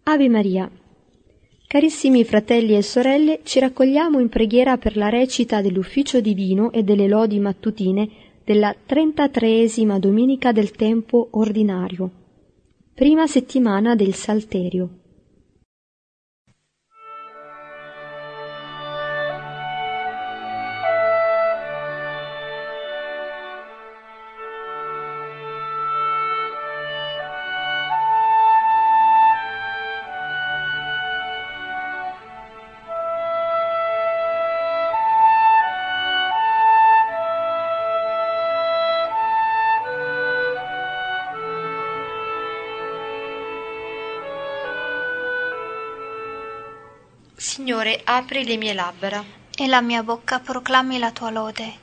Ave Maria. Carissimi fratelli e sorelle, ci raccogliamo in preghiera per la recita dell'ufficio divino e delle lodi mattutine della 33esima domenica del tempo ordinario, prima settimana del Salterio. Signore, apri le mie labbra, e la mia bocca proclami la tua lode.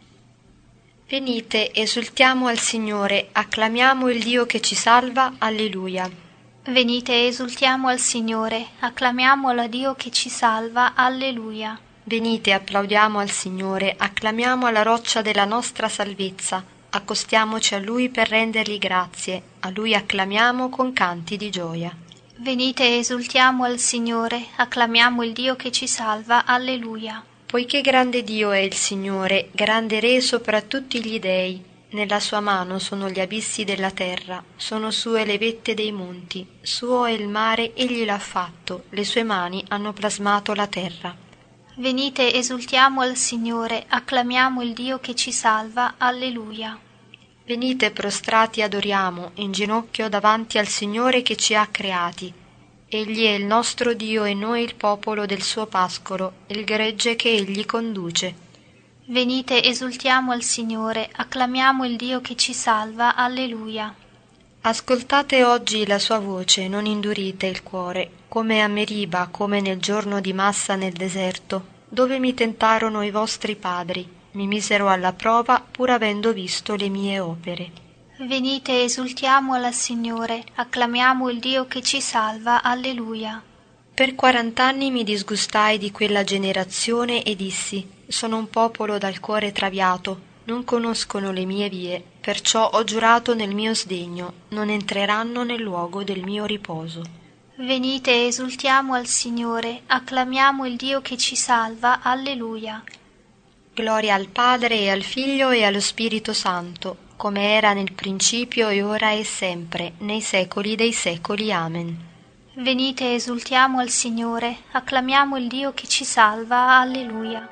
Venite, esultiamo al Signore, acclamiamo il Dio che ci salva, alleluia. Venite, esultiamo al Signore, acclamiamo al Dio che ci salva, alleluia. Venite, applaudiamo al Signore, acclamiamo alla roccia della nostra salvezza, accostiamoci a Lui per rendergli grazie, a Lui acclamiamo con canti di gioia. Venite, esultiamo al Signore, acclamiamo il Dio che ci salva, alleluia. Poiché grande Dio è il Signore, grande Re sopra tutti gli dei, nella sua mano sono gli abissi della terra, sono sue le vette dei monti, suo è il mare, egli l'ha fatto, le sue mani hanno plasmato la terra. Venite, esultiamo al Signore, acclamiamo il Dio che ci salva, alleluia. Venite prostrati adoriamo, in ginocchio davanti al Signore che ci ha creati. Egli è il nostro Dio e noi il popolo del suo pascolo, il gregge che egli conduce. Venite, esultiamo al Signore, acclamiamo il Dio che ci salva, alleluia. Ascoltate oggi la sua voce, non indurite il cuore, come a Meriba, come nel giorno di Massa nel deserto, dove mi tentarono i vostri padri. Mi misero alla prova pur avendo visto le mie opere. Venite, esultiamo al Signore, acclamiamo il Dio che ci salva, alleluia. Per 40 anni mi disgustai di quella generazione e dissi: sono un popolo dal cuore traviato, non conoscono le mie vie, perciò ho giurato nel mio sdegno, non entreranno nel luogo del mio riposo. Venite, esultiamo al Signore, acclamiamo il Dio che ci salva, alleluia. Gloria al Padre e al Figlio e allo Spirito Santo, come era nel principio e ora e sempre, nei secoli dei secoli. Amen. Venite, esultiamo al Signore, acclamiamo il Dio che ci salva, alleluia.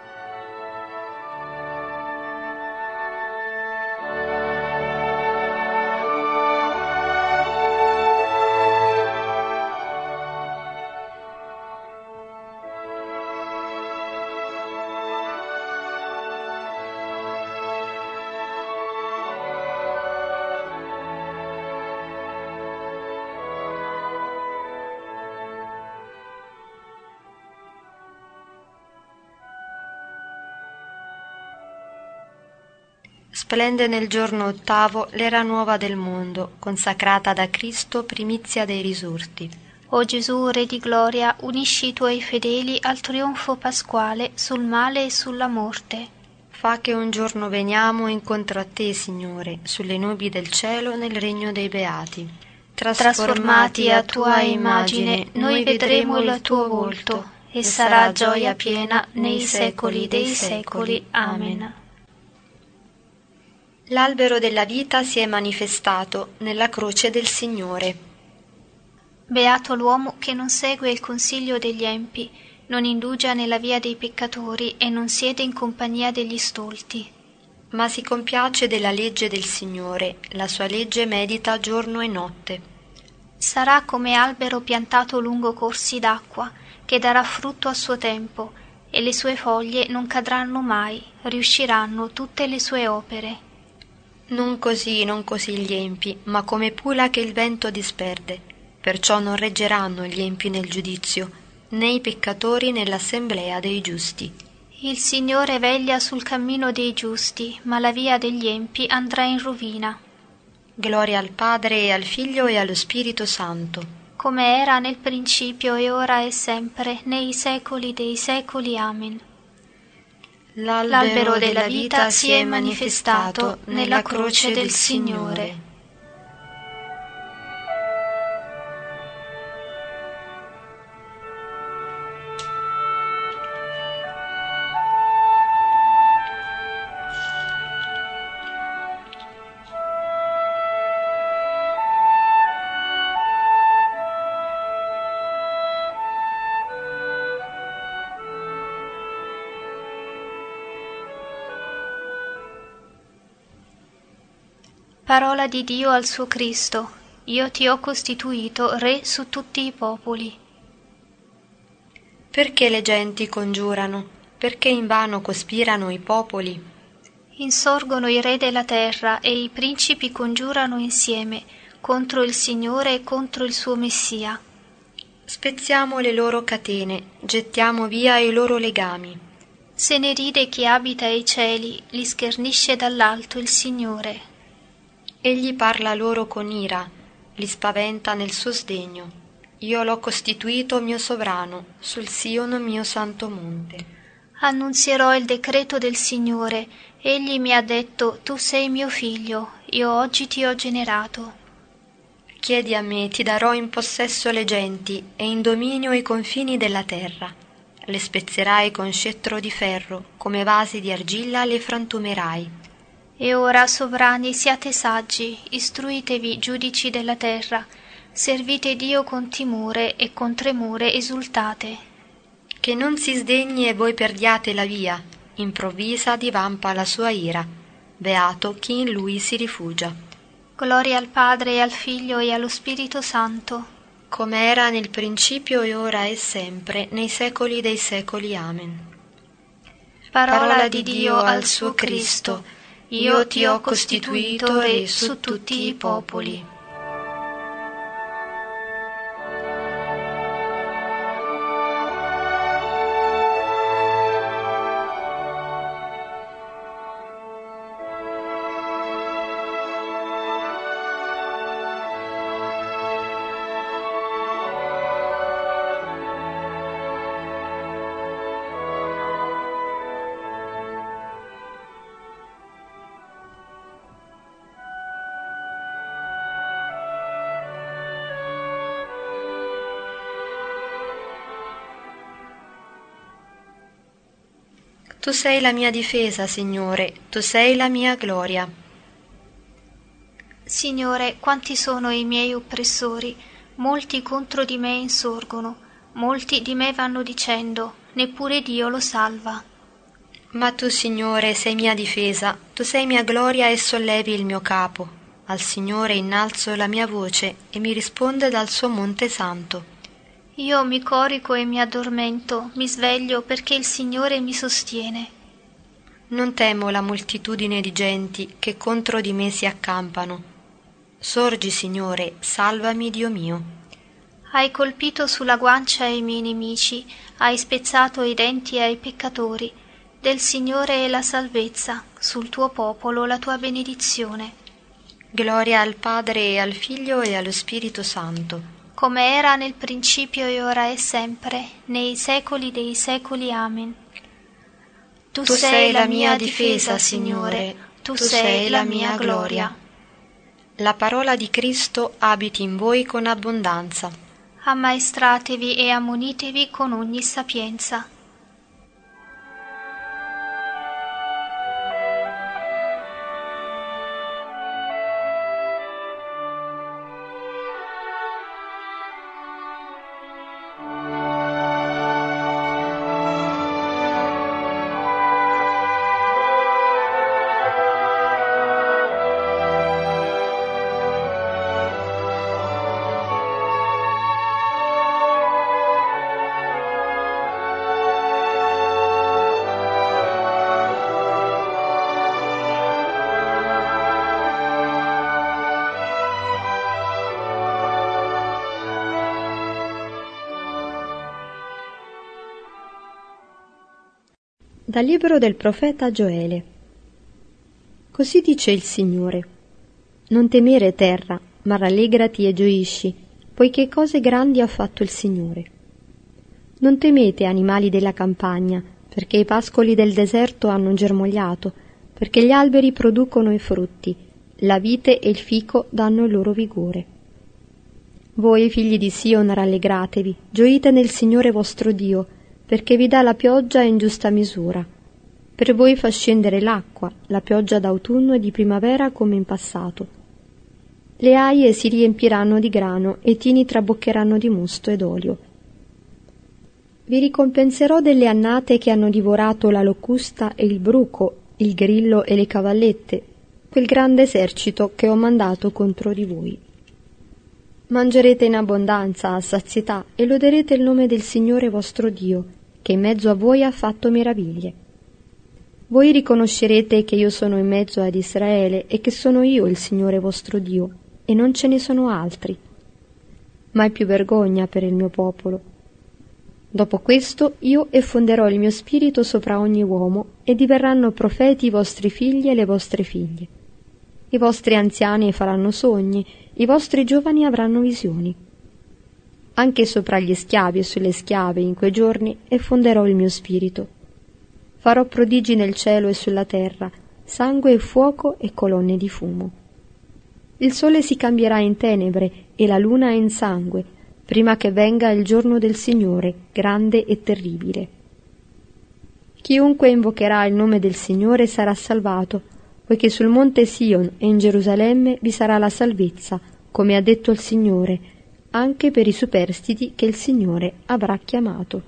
Splende nel giorno ottavo l'era nuova del mondo, consacrata da Cristo, primizia dei risorti. O Gesù, Re di gloria, unisci i tuoi fedeli al trionfo pasquale sul male e sulla morte. Fa che un giorno veniamo incontro a te, Signore, sulle nubi del cielo nel regno dei beati. Trasformati a tua immagine, noi vedremo il tuo volto, e sarà gioia piena nei secoli dei secoli. Amen. L'albero della vita si è manifestato nella croce del Signore. Beato l'uomo che non segue il consiglio degli empi, non indugia nella via dei peccatori e non siede in compagnia degli stolti. Ma si compiace della legge del Signore, la sua legge medita giorno e notte. Sarà come albero piantato lungo corsi d'acqua, che darà frutto a suo tempo, e le sue foglie non cadranno mai, riusciranno tutte le sue opere. Non così gli empi, ma come pula che il vento disperde. Perciò non reggeranno gli empi nel giudizio, né i peccatori nell'assemblea dei giusti. Il Signore veglia sul cammino dei giusti, ma la via degli empi andrà in rovina. Gloria al Padre e al Figlio e allo Spirito Santo. Come era nel principio e ora e sempre, nei secoli dei secoli. Amen. L'albero della vita si è manifestato nella croce del Signore. Parola di Dio al suo Cristo. Io ti ho costituito re su tutti i popoli. Perché le genti congiurano? Perché invano cospirano i popoli? Insorgono i re della terra e i principi congiurano insieme contro il Signore e contro il suo Messia. Spezziamo le loro catene, gettiamo via i loro legami. Se ne ride chi abita ai cieli, li schernisce dall'alto il Signore. Egli parla loro con ira, li spaventa nel suo sdegno. Io l'ho costituito mio sovrano, sul Sion mio santo monte. Annunzierò il decreto del Signore. Egli mi ha detto: tu sei mio figlio, io oggi ti ho generato. Chiedi a me, ti darò in possesso le genti e in dominio i confini della terra. Le spezzerai con scettro di ferro, come vasi di argilla le frantumerai. E ora, sovrani, siate saggi, istruitevi, giudici della terra, servite Dio con timore e con tremore esultate. Che non si sdegni e voi perdiate la via, improvvisa divampa la sua ira. Beato chi in lui si rifugia. Gloria al Padre e al Figlio e allo Spirito Santo, come era nel principio e ora e sempre, nei secoli dei secoli. Amen. Parola di Dio al suo Cristo. Io ti ho costituito re su tutti i popoli. Tu sei la mia difesa, Signore, tu sei la mia gloria. Signore, quanti sono i miei oppressori? Molti contro di me insorgono, molti di me vanno dicendo: neppure Dio lo salva. Ma tu, Signore, sei mia difesa, tu sei mia gloria e sollevi il mio capo. Al Signore innalzo la mia voce e mi risponde dal suo monte santo. Io mi corico e mi addormento, mi sveglio perché il Signore mi sostiene. Non temo la moltitudine di genti che contro di me si accampano. Sorgi, Signore, salvami, Dio mio. Hai colpito sulla guancia i miei nemici, hai spezzato i denti ai peccatori. Del Signore è la salvezza, sul tuo popolo la tua benedizione. Gloria al Padre e al Figlio e allo Spirito Santo. Come era nel principio e ora e sempre, nei secoli dei secoli. Amen. Tu sei la mia difesa, Signore, tu sei la mia gloria. La parola di Cristo abiti in voi con abbondanza. Ammaestratevi e ammonitevi con ogni sapienza. Dal libro del profeta Gioele. Così dice il Signore: non temere, terra, ma rallegrati e gioisci, poiché cose grandi ha fatto il Signore. Non temete, animali della campagna, perché i pascoli del deserto hanno germogliato, perché gli alberi producono i frutti, la vite e il fico danno il loro vigore. Voi, figli di Sion, rallegratevi, gioite nel Signore vostro Dio, perché vi dà la pioggia in giusta misura. Per voi fa scendere l'acqua, la pioggia d'autunno e di primavera come in passato. Le aie si riempiranno di grano e i tini traboccheranno di mosto ed olio. Vi ricompenserò delle annate che hanno divorato la locusta e il bruco, il grillo e le cavallette. quel grande esercito che ho mandato contro di voi. Mangerete in abbondanza, a sazietà, e loderete il nome del Signore vostro Dio, che in mezzo a voi ha fatto meraviglie. Voi riconoscerete che io sono in mezzo ad Israele e che sono io il Signore vostro Dio, e non ce ne sono altri. Mai più vergogna per il mio popolo. Dopo questo io effonderò il mio spirito sopra ogni uomo, e diverranno profeti i vostri figli e le vostre figlie. I vostri anziani faranno sogni, i vostri giovani avranno visioni. Anche sopra gli schiavi e sulle schiave in quei giorni effonderò il mio spirito. Farò prodigi nel cielo e sulla terra, sangue e fuoco e colonne di fumo. Il sole si cambierà in tenebre e la luna in sangue, prima che venga il giorno del Signore, grande e terribile. Chiunque invocherà il nome del Signore sarà salvato, poiché sul monte Sion e in Gerusalemme vi sarà la salvezza, come ha detto il Signore, anche per i superstiti che il Signore avrà chiamato.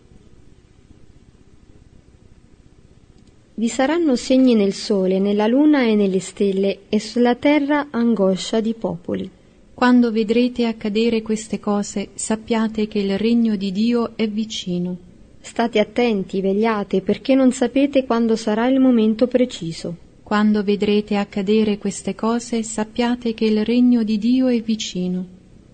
Vi saranno segni nel sole, nella luna e nelle stelle, e sulla terra angoscia di popoli. Quando vedrete accadere queste cose, sappiate che il regno di Dio è vicino. State attenti, vegliate, perché non sapete quando sarà il momento preciso. Quando vedrete accadere queste cose, sappiate che il regno di Dio è vicino.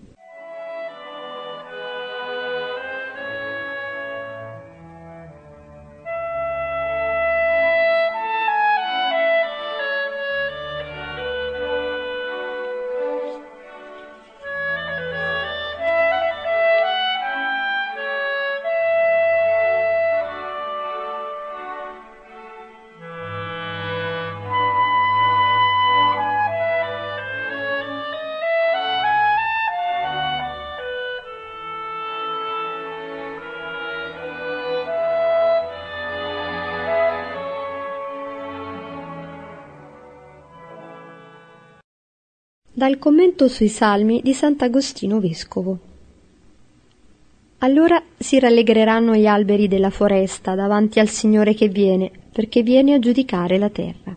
Dal commento sui Salmi di Sant'Agostino Vescovo. Allora si rallegreranno gli alberi della foresta davanti al Signore che viene, perché viene a giudicare la terra.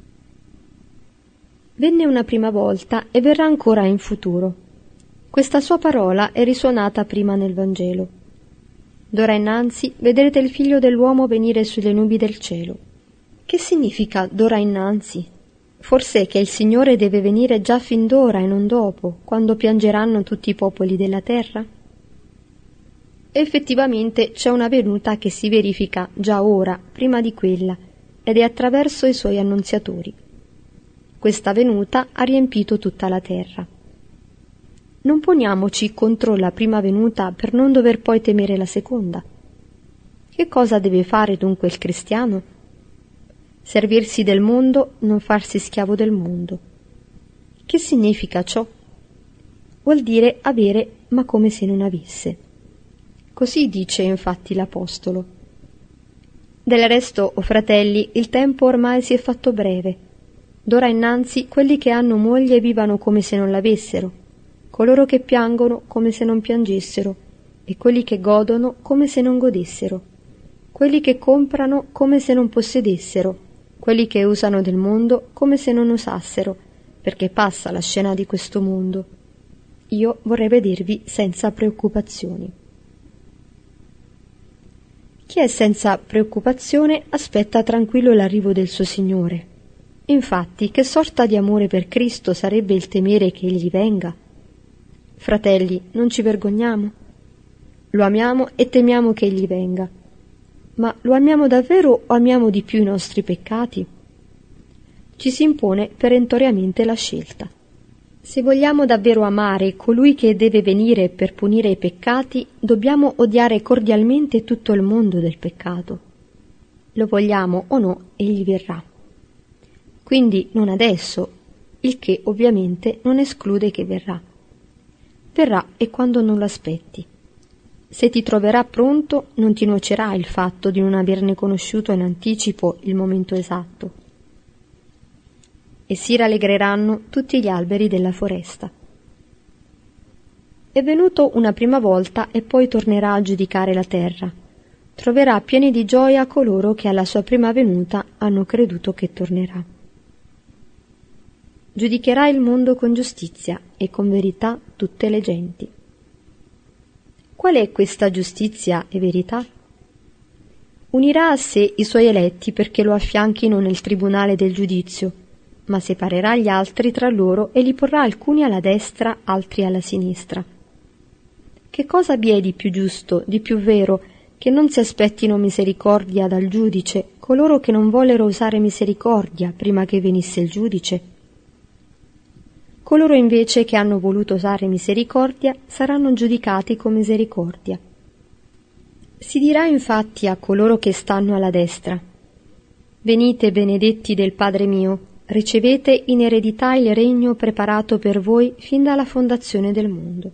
Venne una prima volta e verrà ancora in futuro. Questa sua parola è risuonata prima nel Vangelo. D'ora innanzi vedrete il Figlio dell'uomo venire sulle nubi del cielo. Che significa d'ora innanzi? Forse che il Signore deve venire già fin d'ora e non dopo, quando piangeranno tutti i popoli della terra? Effettivamente c'è una venuta che si verifica già ora, prima di quella, ed è attraverso i suoi annunziatori. Questa venuta ha riempito tutta la terra. Non poniamoci contro la prima venuta per non dover poi temere la seconda. Che cosa deve fare dunque il cristiano? Servirsi del mondo, non farsi schiavo del mondo. Che significa ciò? Vuol dire avere, ma come se non avesse. Così dice infatti l'Apostolo. Del resto, o fratelli, il tempo ormai si è fatto breve. D'ora innanzi quelli che hanno moglie vivano come se non l'avessero, coloro che piangono come se non piangessero, e quelli che godono come se non godessero, quelli che comprano come se non possedessero, quelli che usano del mondo come se non usassero, perché passa la scena di questo mondo. Io vorrei vedervi senza preoccupazioni. Chi è senza preoccupazione aspetta tranquillo l'arrivo del suo Signore. Infatti, che sorta di amore per Cristo sarebbe il temere che Egli venga? Fratelli, non ci vergogniamo? Lo amiamo e temiamo che Egli venga. Ma lo amiamo davvero o amiamo di più i nostri peccati? Ci si impone perentoriamente la scelta. Se vogliamo davvero amare colui che deve venire per punire i peccati, dobbiamo odiare cordialmente tutto il mondo del peccato. Lo vogliamo o no, egli verrà. Quindi non adesso, il che ovviamente non esclude che verrà. Verrà e quando non lo aspetti. Se ti troverà pronto, non ti nuocerà il fatto di non averne conosciuto in anticipo il momento esatto. E si rallegreranno tutti gli alberi della foresta. È venuto una prima volta e poi tornerà a giudicare la terra. Troverà pieni di gioia coloro che alla sua prima venuta hanno creduto che tornerà. Giudicherà il mondo con giustizia e con verità tutte le genti. Qual è questa giustizia e verità? Unirà a sé i suoi eletti perché lo affianchino nel tribunale del giudizio, ma separerà gli altri tra loro e li porrà alcuni alla destra, altri alla sinistra. Che cosa vi è di più giusto, di più vero, che non si aspettino misericordia dal giudice coloro che non vollero usare misericordia prima che venisse il giudice? Coloro invece che hanno voluto usare misericordia saranno giudicati con misericordia. Si dirà infatti a coloro che stanno alla destra: venite benedetti del Padre mio, ricevete in eredità il regno preparato per voi fin dalla fondazione del mondo.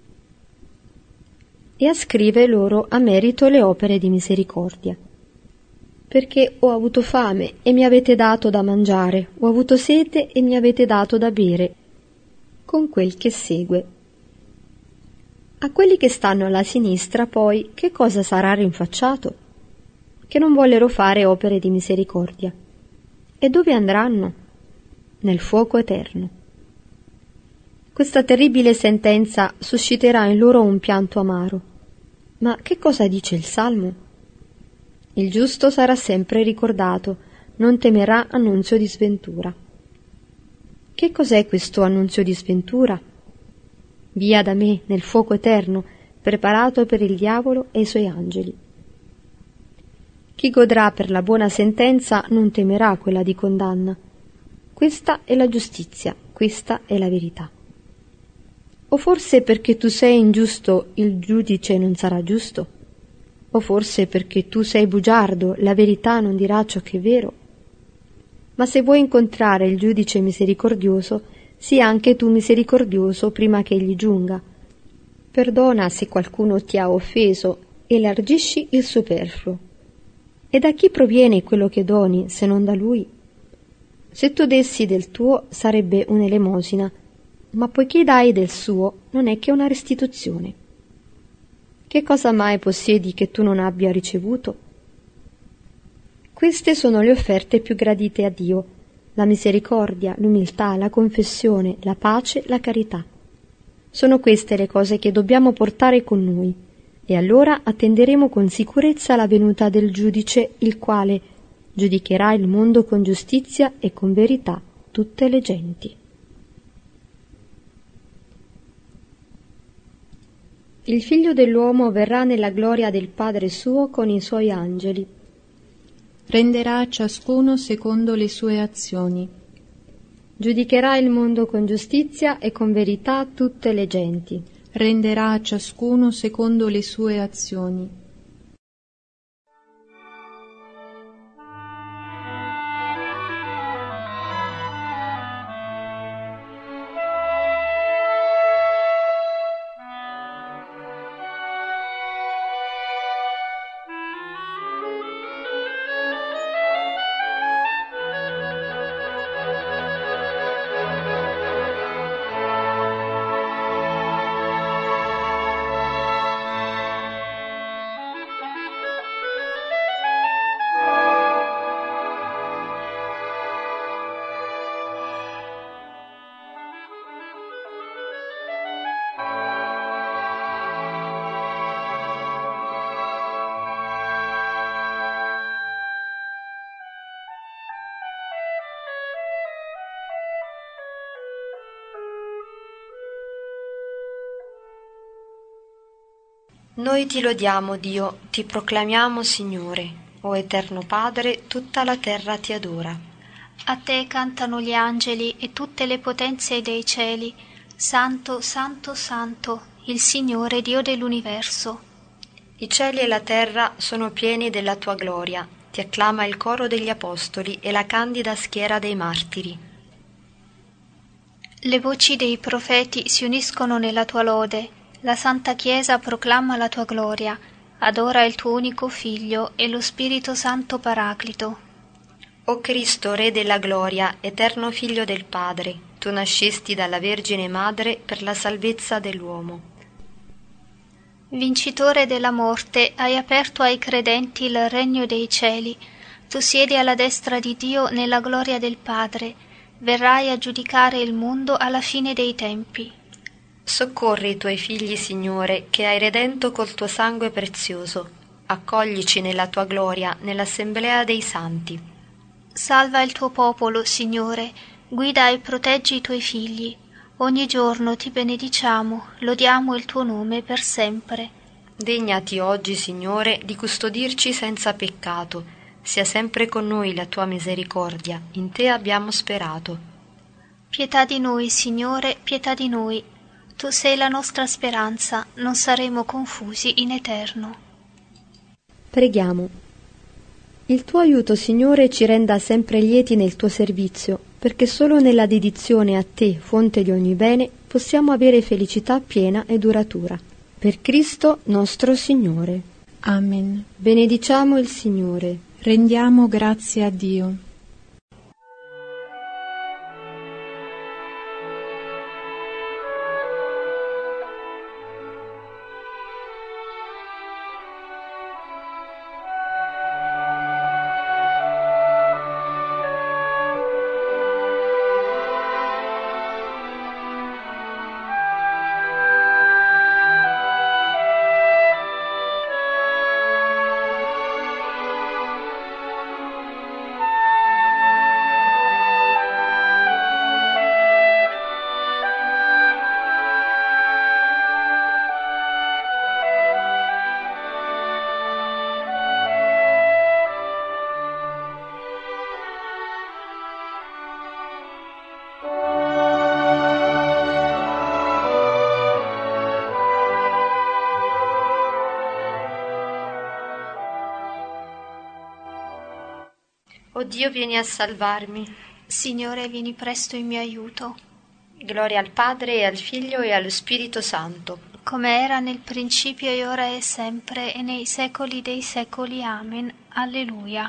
E ascrive loro a merito le opere di misericordia. Perché ho avuto fame e mi avete dato da mangiare, ho avuto sete e mi avete dato da bere, con quel che segue. A quelli che stanno alla sinistra, poi, che cosa sarà rinfacciato? Che non vollero fare opere di misericordia. E dove andranno? Nel fuoco eterno. Questa terribile sentenza susciterà in loro un pianto amaro. Ma che cosa dice il Salmo? Il giusto sarà sempre ricordato, non temerà annunzio di sventura. Che cos'è questo annunzio di sventura? Via da me nel fuoco eterno, preparato per il diavolo e i suoi angeli. Chi godrà per la buona sentenza non temerà quella di condanna. Questa è la giustizia, questa è la verità. O forse perché tu sei ingiusto il giudice non sarà giusto? O forse perché tu sei bugiardo la verità non dirà ciò che è vero? Ma se vuoi incontrare il giudice misericordioso, sii anche tu misericordioso prima che egli giunga. Perdona se qualcuno ti ha offeso, elargisci il superfluo. E da chi proviene quello che doni, se non da lui? Se tu dessi del tuo, sarebbe un'elemosina, ma poiché dai del suo, non è che una restituzione. Che cosa mai possiedi che tu non abbia ricevuto? Queste sono le offerte più gradite a Dio: la misericordia, l'umiltà, la confessione, la pace, la carità. Sono queste le cose che dobbiamo portare con noi, e allora attenderemo con sicurezza la venuta del giudice, il quale giudicherà il mondo con giustizia e con verità tutte le genti. Il figlio dell'uomo verrà nella gloria del Padre suo con i suoi angeli. Renderà a ciascuno secondo le sue azioni. Giudicherà il mondo con giustizia e con verità tutte le genti. Renderà a ciascuno secondo le sue azioni. Noi ti lodiamo, Dio, ti proclamiamo, Signore. O Eterno Padre, tutta la terra ti adora. A te cantano gli angeli e tutte le potenze dei cieli. Santo, santo, santo, il Signore Dio dell'universo. I cieli e la terra sono pieni della tua gloria. Ti acclama il coro degli apostoli e la candida schiera dei martiri. Le voci dei profeti si uniscono nella tua lode. La Santa Chiesa proclama la tua gloria, adora il tuo unico Figlio e lo Spirito Santo Paraclito. O Cristo, Re della gloria, eterno Figlio del Padre, tu nascesti dalla Vergine Madre per la salvezza dell'uomo. Vincitore della morte, hai aperto ai credenti il regno dei cieli. Tu siedi alla destra di Dio nella gloria del Padre. verrai a giudicare il mondo alla fine dei tempi. Soccorri i tuoi figli, Signore, che hai redento col tuo sangue prezioso. Accoglici nella tua gloria, nell'assemblea dei santi. Salva il tuo popolo, Signore, guida e proteggi i tuoi figli. Ogni giorno ti benediciamo, lodiamo il tuo nome per sempre. Degnati oggi, Signore, di custodirci senza peccato. Sia sempre con noi la tua misericordia, in te abbiamo sperato. Pietà di noi, Signore, pietà di noi. Tu sei la nostra speranza, non saremo confusi in eterno. Preghiamo. Il tuo aiuto, Signore, ci renda sempre lieti nel tuo servizio, perché solo nella dedizione a te, fonte di ogni bene, possiamo avere felicità piena e duratura. Per Cristo nostro Signore. Amen. Benediciamo il Signore. Rendiamo grazie a Dio. O Dio, vieni a salvarmi. Signore, vieni presto in mio aiuto. Gloria al Padre, e al Figlio, e allo Spirito Santo. Come era nel principio e ora e sempre e nei secoli dei secoli. Amen. Alleluia.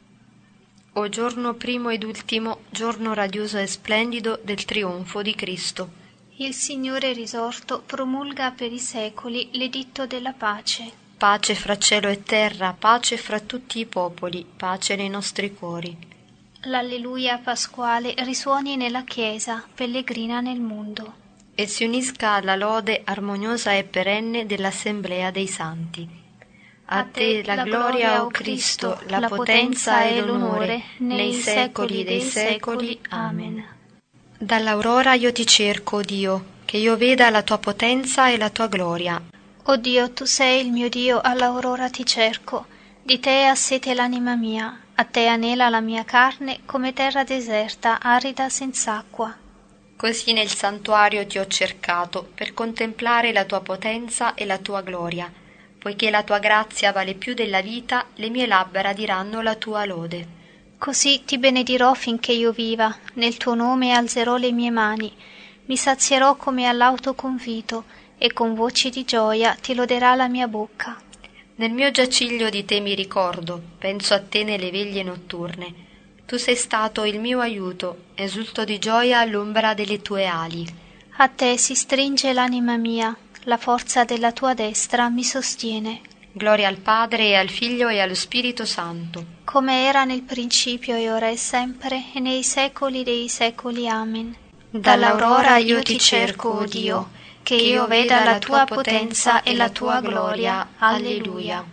O giorno primo ed ultimo, giorno radioso e splendido del trionfo di Cristo. Il Signore risorto promulga per i secoli l'editto della pace. Pace fra cielo e terra, pace fra tutti i popoli, pace nei nostri cuori. L'Alleluia pasquale risuoni nella Chiesa, pellegrina nel mondo. E si unisca alla lode armoniosa e perenne dell'Assemblea dei Santi. A te la gloria, o Cristo, la potenza e l'onore, nei secoli dei secoli. Amen. Dall'aurora io ti cerco, o Dio, che io veda la tua potenza e la tua gloria. O Dio, tu sei il mio Dio, all'aurora ti cerco. Di te ha sete l'anima mia, a te anela la mia carne, come terra deserta, arida senz'acqua. Così nel santuario ti ho cercato, per contemplare la tua potenza e la tua gloria. Poiché la tua grazia vale più della vita, le mie labbra diranno la tua lode. Così ti benedirò finché io viva, nel tuo nome alzerò le mie mani, mi sazierò come all'auto convito, e con voci di gioia ti loderà la mia bocca. Nel mio giaciglio di te mi ricordo, penso a te nelle veglie notturne. Tu sei stato il mio aiuto, esulto di gioia all'ombra delle tue ali. A te si stringe l'anima mia, la forza della tua destra mi sostiene. Gloria al Padre, e al Figlio, e allo Spirito Santo. Come era nel principio e ora e sempre, e nei secoli dei secoli. Amen. Dall'aurora io ti cerco, o Dio, che io veda la tua potenza e la tua gloria. Alleluia.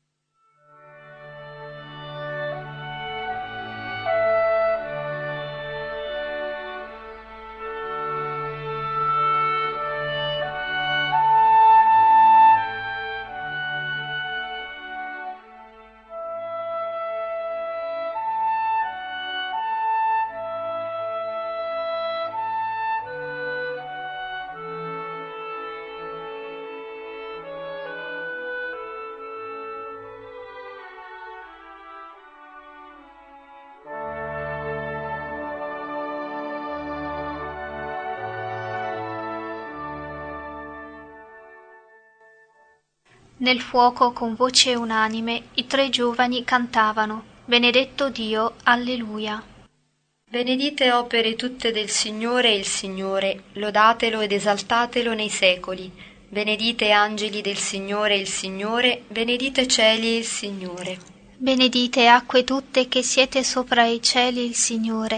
Nel fuoco con voce unanime i tre giovani cantavano: Benedetto Dio, alleluia. Benedite opere tutte del Signore il Signore, lodatelo ed esaltatelo nei secoli. Benedite angeli del Signore il Signore, benedite cieli il Signore. Benedite acque tutte che siete sopra i cieli il Signore.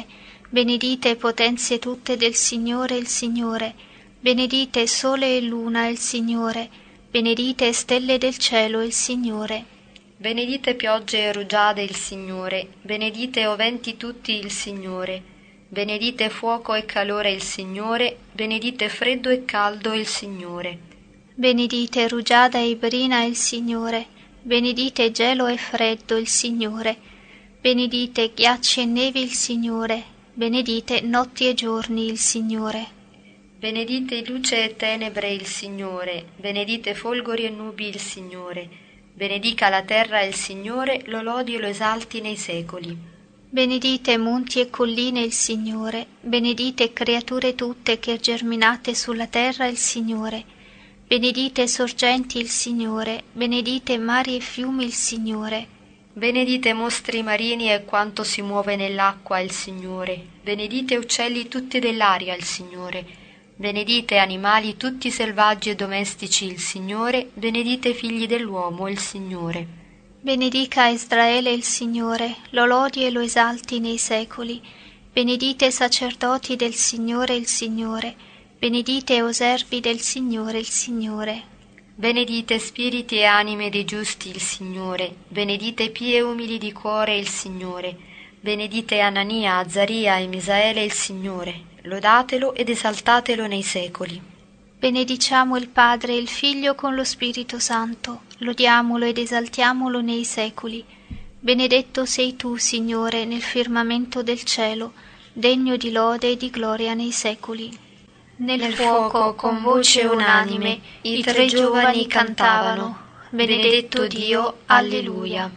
Benedite potenze tutte del Signore il Signore, benedite sole e luna il Signore, benedite stelle del cielo il Signore. Benedite piogge e rugiade il Signore, benedite o venti tutti il Signore, benedite fuoco e calore il Signore, benedite freddo e caldo il Signore. Benedite rugiada e brina il Signore, benedite gelo e freddo il Signore, benedite ghiacci e nevi il Signore, benedite notti e giorni il Signore. Benedite luce e tenebre il Signore, benedite folgori e nubi il Signore, benedica la terra il Signore, lo lodi e lo esalti nei secoli. Benedite monti e colline il Signore, benedite creature tutte che germinate sulla terra il Signore, benedite sorgenti il Signore, benedite mari e fiumi il Signore. Benedite mostri marini e quanto si muove nell'acqua il Signore, benedite uccelli tutti dell'aria il Signore, benedite animali tutti selvaggi e domestici il Signore, benedite figli dell'uomo il Signore. Benedica Israele il Signore, lo lodi e lo esalti nei secoli. Benedite sacerdoti del Signore il Signore, benedite o servi del Signore il Signore. Benedite spiriti e anime dei giusti il Signore, benedite pie e umili di cuore il Signore, benedite Anania, Azzaria e Misaele il Signore, lodatelo ed esaltatelo nei secoli. Benediciamo il Padre e il Figlio con lo Spirito Santo, lodiamolo ed esaltiamolo nei secoli. Benedetto sei tu, Signore, nel firmamento del cielo, degno di lode e di gloria nei secoli. Nel fuoco, con voce unanime, i tre giovani cantavano: Benedetto Dio, alleluia.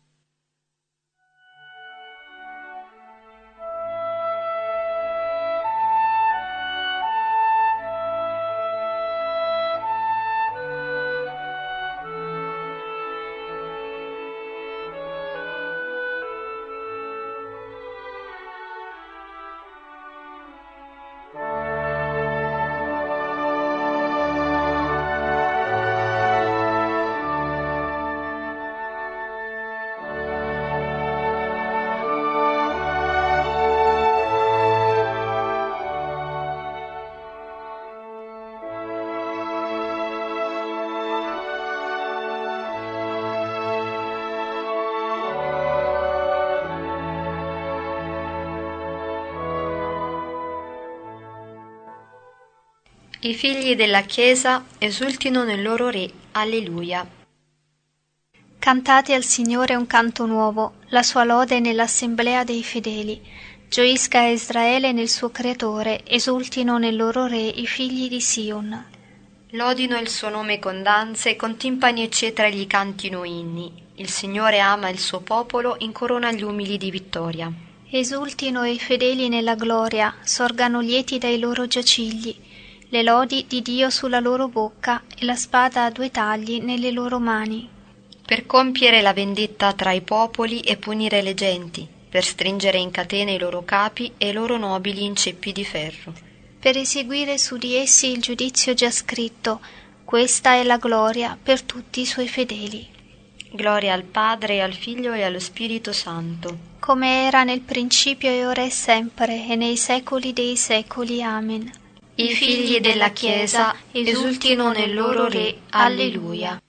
I figli della Chiesa esultino nel loro Re. Alleluia. Cantate al Signore un canto nuovo, la sua lode nell'assemblea dei fedeli. Gioisca Israele nel suo Creatore, esultino nel loro Re i figli di Sion. Lodino il suo nome con danze, con timpani e cetra gli cantino inni. Il Signore ama il suo popolo, incorona gli umili di vittoria. Esultino i fedeli nella gloria, sorgano lieti dai loro giacigli. Le lodi di Dio sulla loro bocca e la spada a due tagli nelle loro mani. Per compiere la vendetta tra i popoli e punire le genti, per stringere in catene i loro capi e i loro nobili in ceppi di ferro. Per eseguire su di essi il giudizio già scritto, questa è la gloria per tutti i suoi fedeli. Gloria al Padre, e al Figlio e allo Spirito Santo. Come era nel principio e ora e sempre, e nei secoli dei secoli. Amen. I figli della Chiesa esultino nel loro Re. Alleluia.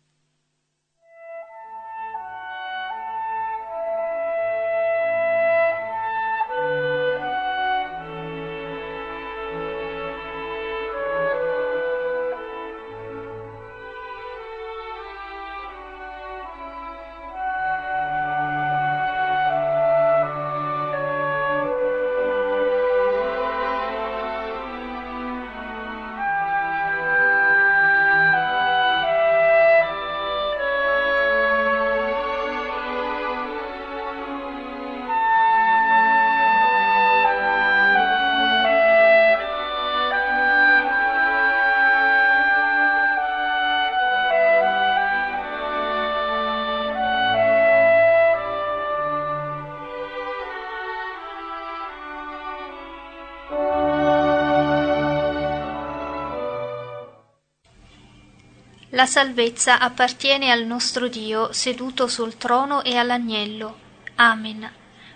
La salvezza appartiene al nostro Dio seduto sul trono e all'agnello. Amen.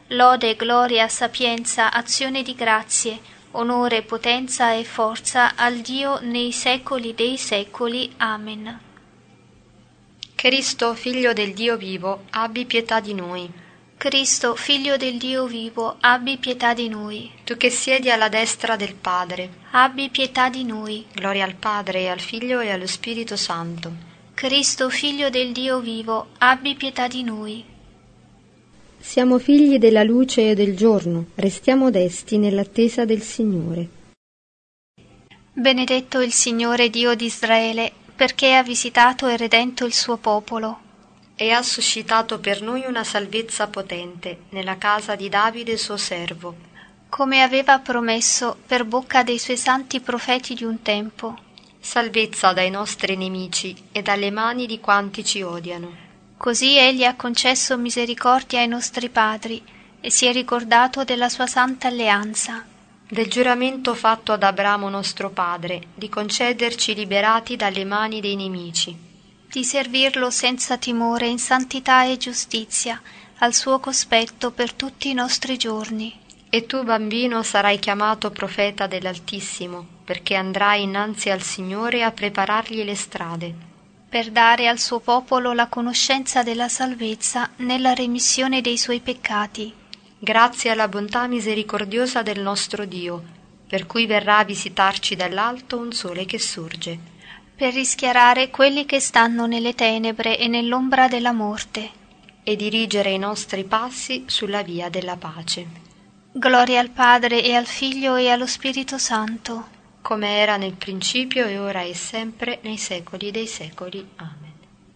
lode, gloria, sapienza, azione di grazie, onore, potenza e forza al Dio nei secoli dei secoli. Amen. Cristo, Figlio del Dio vivo, abbi pietà di noi. Cristo, Figlio del Dio vivo, abbi pietà di noi. Tu che siedi alla destra del Padre, Abbi pietà di noi. gloria al Padre e al Figlio e allo Spirito Santo. Cristo, Figlio del Dio vivo, abbi pietà di noi. Siamo figli della luce e del giorno, restiamo desti nell'attesa del Signore. Benedetto il Signore Dio di Israele, perché ha visitato e redento il suo popolo. E ha suscitato per noi una salvezza potente nella casa di Davide suo servo, come aveva promesso per bocca dei suoi santi profeti di un tempo. salvezza dai nostri nemici e dalle mani di quanti ci odiano. Così egli ha concesso misericordia ai nostri padri e si è ricordato della sua santa alleanza, Del giuramento fatto ad Abramo nostro padre, di concederci liberati dalle mani dei nemici, di servirlo senza timore in santità e giustizia, al suo cospetto per tutti i nostri giorni. E tu, bambino, sarai chiamato profeta dell'Altissimo, perché andrai innanzi al Signore a preparargli le strade, Per dare al suo popolo la conoscenza della salvezza nella remissione dei suoi peccati, grazie alla bontà misericordiosa del nostro Dio, per cui verrà a visitarci dall'alto un sole che sorge, per rischiarare quelli che stanno nelle tenebre e nell'ombra della morte. e dirigere i nostri passi sulla via della pace. Gloria al Padre e al Figlio e allo Spirito Santo, come era nel principio e ora e sempre nei secoli dei secoli. Amen.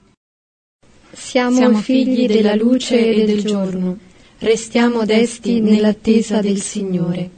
Siamo figli della luce e del giorno, restiamo desti nell'attesa del Signore.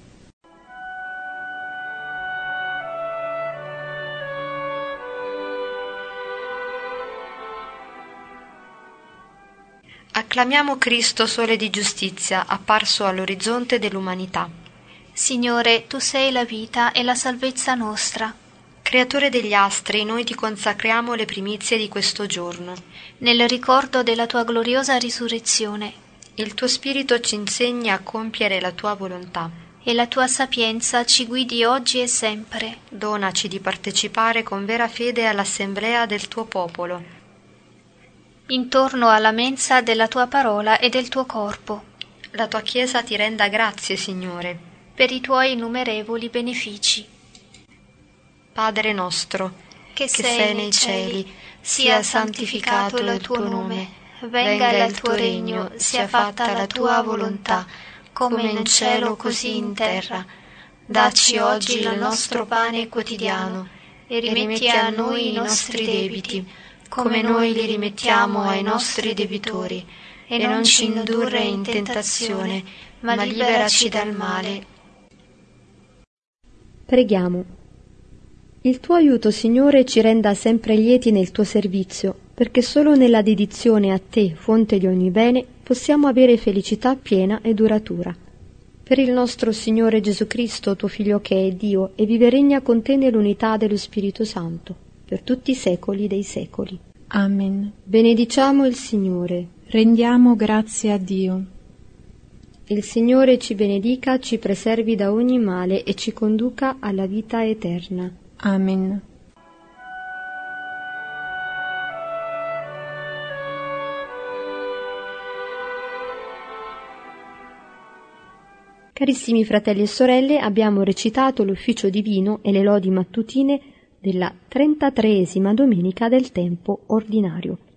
Acclamiamo Cristo, sole di giustizia, apparso all'orizzonte dell'umanità. Signore, tu sei la vita e la salvezza nostra. Creatore degli astri, noi ti consacriamo le primizie di questo giorno. Nel ricordo della tua gloriosa risurrezione, Il tuo Spirito ci insegna a compiere la tua volontà. e la tua sapienza ci guidi oggi e sempre. Donaci di partecipare con vera fede all'assemblea del tuo popolo. Intorno alla mensa della tua parola e del tuo corpo, La tua Chiesa ti renda grazie, Signore. per i tuoi innumerevoli benefici. Padre nostro, Che sei nei cieli, sia santificato il tuo nome. venga il tuo regno, sia fatta la tua volontà, come in cielo così in terra. Dacci oggi il nostro pane quotidiano e rimetti a noi i nostri debiti, come noi li rimettiamo ai nostri debitori, e non ci indurre in tentazione, ma liberaci dal male. Preghiamo. Il tuo aiuto, Signore, ci renda sempre lieti nel tuo servizio, perché solo nella dedizione a te, fonte di ogni bene, possiamo avere felicità piena e duratura. Per il nostro Signore Gesù Cristo, tuo Figlio che è Dio, e vive e regna con te nell'unità dello Spirito Santo, per tutti i secoli dei secoli. Amen. Benediciamo il Signore. Rendiamo grazie a Dio. Il Signore ci benedica, ci preservi da ogni male e ci conduca alla vita eterna. Amen. Carissimi fratelli e sorelle, abbiamo recitato l'ufficio divino e le lodi mattutine della 33esima domenica del tempo ordinario.